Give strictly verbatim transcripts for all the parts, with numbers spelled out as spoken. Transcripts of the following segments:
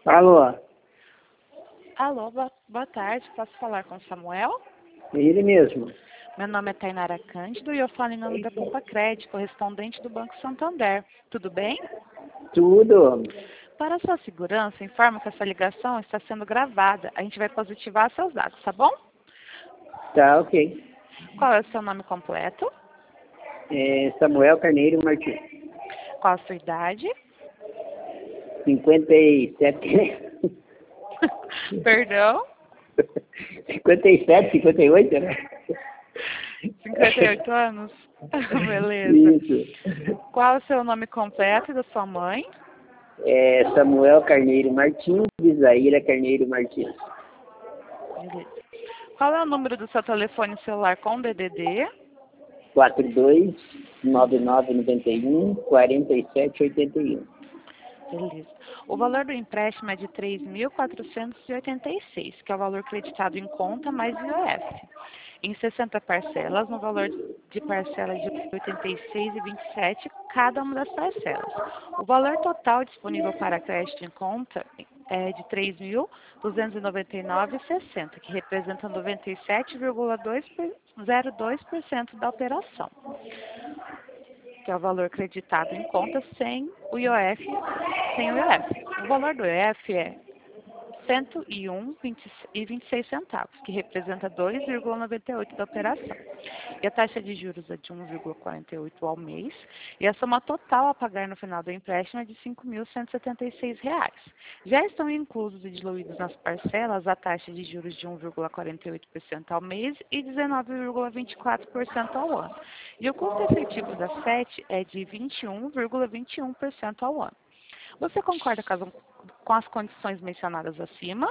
Alô, Alô, boa, boa tarde. Posso falar com o Samuel? ele mesmo. Meu nome é Tainara Cândido e eu falo em nome da Poupa Crédito, correspondente do Banco Santander. Tudo bem? Tudo. Para sua segurança, informo que essa ligação está sendo gravada. A gente vai positivar seus dados, tá bom? Tá, ok. Qual é o seu nome completo? É Samuel Carneiro Martins. Qual a sua idade? cinquenta e sete. Perdão? cinquenta e sete, cinquenta e oito, né? cinquenta e oito anos? Beleza. Isso. Qual é o seu nome completo e da sua mãe? É Samuel Carneiro Martins, Isaíra Carneiro Martins. Beleza. Qual é o número do seu telefone celular com D D D? quatro dois nove nove nove um quatro sete oito um. Beleza. O valor do empréstimo é de três mil quatrocentos e oitenta e seis, que é o valor creditado em conta mais I O F. Em sessenta parcelas, no valor de parcela de oitenta e seis reais e vinte e sete centavos cada uma das parcelas. O valor total disponível para crédito em conta é de três mil duzentos e noventa e nove reais e sessenta centavos, que representa noventa e sete vírgula zero dois por cento da operação, que é o valor creditado em conta sem o I O F, sem o I O F. O valor do I O F é cento e um reais e vinte e seis centavos, que representa dois vírgula noventa e oito por cento da operação. E a taxa de juros é de um vírgula quarenta e oito ao mês, e a soma total a pagar no final do empréstimo é de cinco mil cento e setenta e seis reais. Já estão inclusos e diluídos nas parcelas a taxa de juros de um vírgula quarenta e oito por cento ao mês e dezenove vírgula vinte e quatro por cento ao ano. E o custo efetivo da S E T é de vinte e um vírgula vinte e um por cento ao ano. Você concorda com as, com as condições mencionadas acima?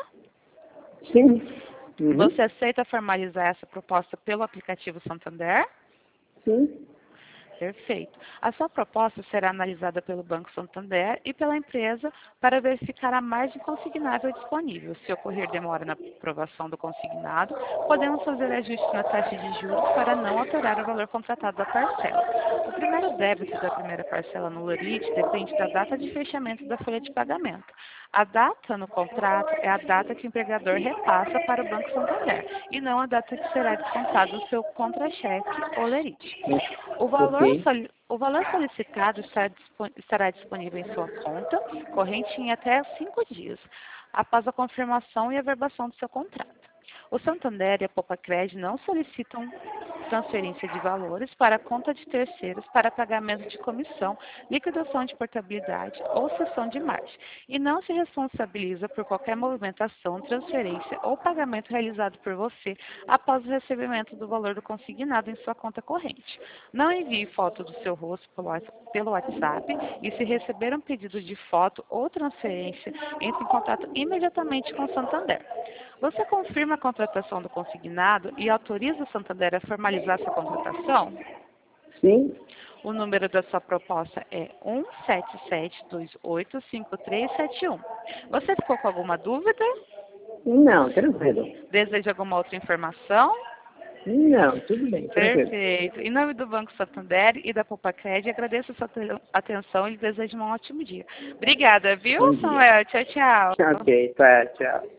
Sim. Uhum. Você aceita formalizar essa proposta pelo aplicativo Santander? Sim. Perfeito. A sua proposta será analisada pelo Banco Santander e pela empresa para verificar a margem consignável disponível. Se ocorrer demora na aprovação do consignado, podemos fazer ajuste na taxa de juros para não alterar o valor contratado da parcela. O primeiro débito da primeira parcela no Lerite depende da data de fechamento da folha de pagamento. A data no contrato é a data que o empregador repassa para o Banco Santander e não a data que será descontado o seu contra-cheque ou Lerite. O valor, Ok. soli- o valor solicitado estará dispo- estará disponível em sua conta corrente em até cinco dias, após a confirmação e averbação do seu contrato. O Santander e a Poupa Crédito não solicitam transferência de valores para a conta de terceiros para pagamento de comissão, liquidação de portabilidade ou cessão de margem, e não se responsabiliza por qualquer movimentação, transferência ou pagamento realizado por você após o recebimento do valor do consignado em sua conta corrente. Não envie foto do seu rosto pelo WhatsApp e, se receber um pedido de foto ou transferência, entre em contato imediatamente com o Santander. Você confirma a contratação do consignado e autoriza o Santander a formalizar sua contratação? Sim. O número da sua proposta é um sete sete dois oito cinco três sete um. Você ficou com alguma dúvida? Não, tranquilo. Deseja alguma outra informação? Não, tudo bem, tranquilo. Perfeito. Em nome do Banco Santander e da Poupa Crédito, agradeço a sua atenção e lhe desejo um ótimo dia. Obrigada, viu, Bom dia. Samuel? Tchau, tchau. Ok, tá, tchau.